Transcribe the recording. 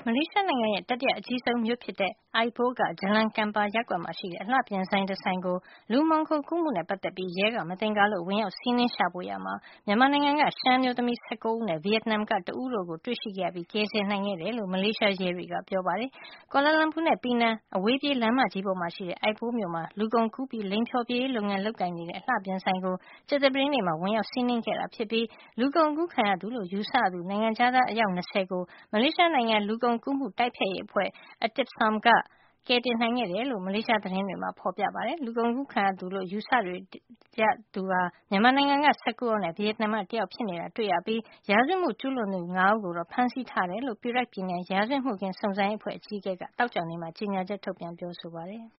မလေးရှားနိုင်ငံရဲ့ တတိယအကြီးဆုံးမြို့ဖြစ်တဲ့ Ipoh က Jalan Kampar ရပ်ကွက်မှာရှိတဲ့ အလှပြင်ဆိုင်တဆိုင်ကို လူမှောင်ခိုကူးမှုနဲ့ ပတ်သက်ပြီး ရဲက မသင်္ကာလို့ ဝင်ရောက်စီးနင်းရှာဖွေရာမှာ မြန်မာနိုင်ငံက ရှမ်းအမျိုးသမီး ၁၉ ဦးနဲ့ ဗီယက်နမ်က တဦးတို့ကို တွေ့ရှိခဲ့ရပြီး ကယ်ဆယ်နိုင်ခဲ့တယ်လို့ မလေးရှားရဲတွေက ပြောပါတယ်။ ကွာလာလမ်ပူနဲ့ ပီနန် အဝေးပြေးလမ်းမကြီးပေါ်မှာရှိတဲ့ Ipoh မြို့မှာ လူကုန်ကူးပြီး လိင်ဖျော်ဖြေရေးလုပ်ငန်း လုပ်ကိုင်နေတဲ့ အလှပြင်ဆိုင်ကို ကြာသပတေးနေ့မှာ ဝင်ရောက်စီးနင်းခဲ့တာဖြစ်ပြီး လူကုန်ကူးခံရသူလို့ ယူဆရသူ နိုင်ငံခြားသား အယောက် ၂၀ ကို မလေးရှားနိုင်ငံ လူကုန်ကူးမှုတိုက်ဖျက်ရေးအဖွဲ့ ATIPSAM က ကယ်တင်နိုင်ခဲ့တယ်လို့ မလေးရှားသတင်းတွေမှာ ဖေါ်ပြပါတယ်။ လူကုန်ကူးခံရသူလို့ ယူဆရသူဟာ မြန်မာနိုင်ငံက ၁၉ ယောက်နဲ့ ဗီယက်နမ်က တယောက်ဖြစ်နေတာ တွေ့ရပြီး ရာဇဝတ်မှု ကျူးလွန်သူ ၅ ဦးကိုတော့ ဖမ်းဆီးထားတယ်လို့ Perak ပြည်နယ် ရာဇဝတ်မှုခင်းစုံစမ်းရေးအဖွဲ့ အကြီးအကဲ က သောကြာနေ့မှာ ကြေညာချက် ထုတ်ပြန်ပြောဆိုပါတယ်။